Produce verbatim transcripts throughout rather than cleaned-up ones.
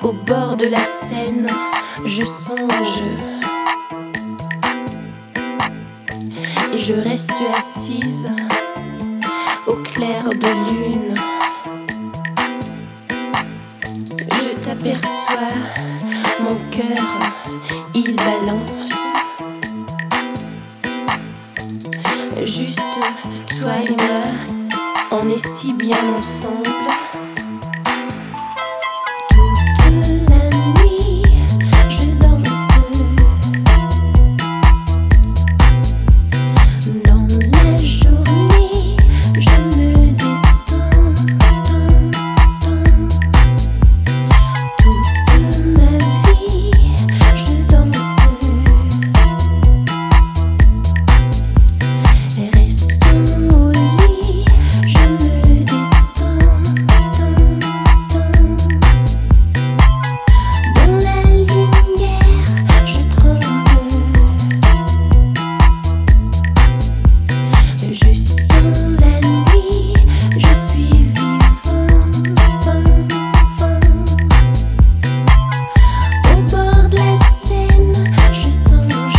Au bord de la Seine, je songe et je reste assise au clair de lune. Je t'aperçois, mon cœur, il balance. Juste toi et moi, on est si bien ensemble. Toute la nuit, je danse. Dans la journée, je me détends. Toute ma vie, je danse. Restons au lit, je me détends. Dans la lumière, je tremble. Juste dans la nuit, je suis vivant. Au bord de la Seine, je songe.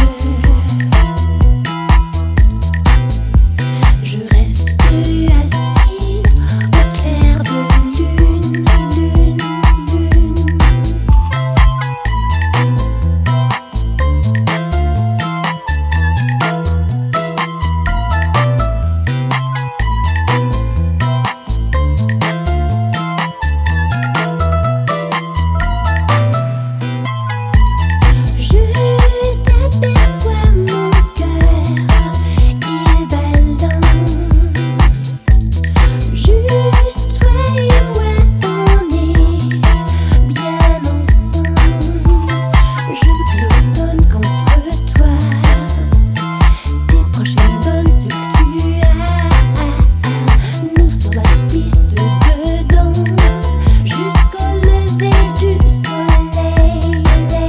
Je reste assise au clair de lune, lune, lune. Je t'aperçois, mon cœur, il balance. Juste toi et moi, on est bien ensemble. Je me cloisonne contre toi. Tes prochaines bonnes ce que tu as. Nous sur la piste de danse jusqu'au lever du soleil.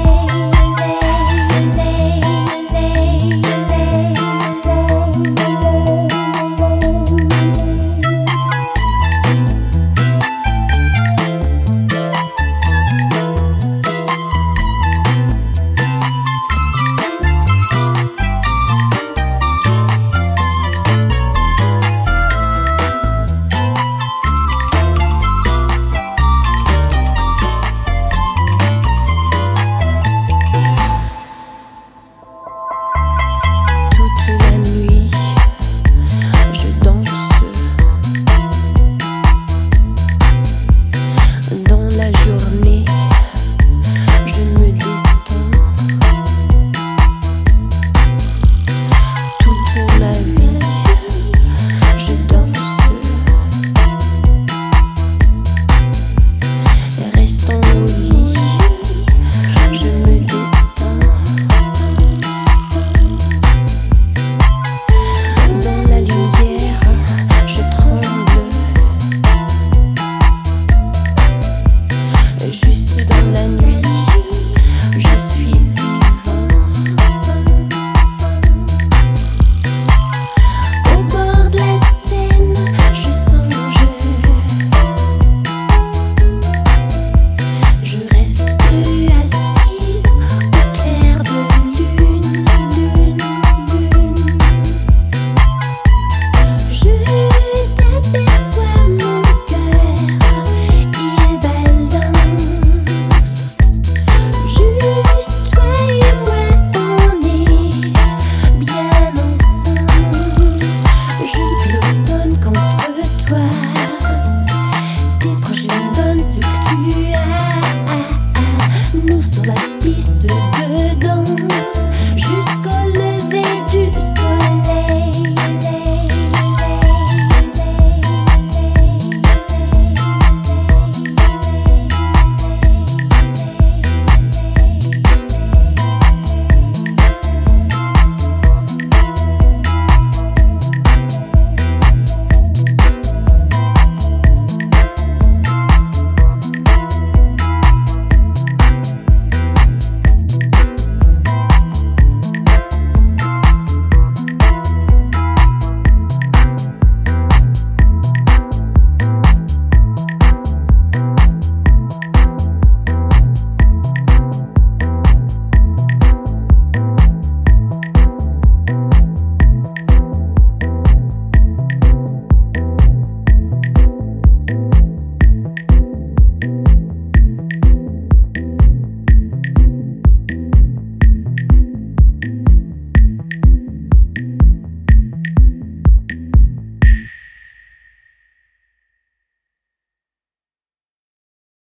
Toute la nuit, je danse. Dans la journée,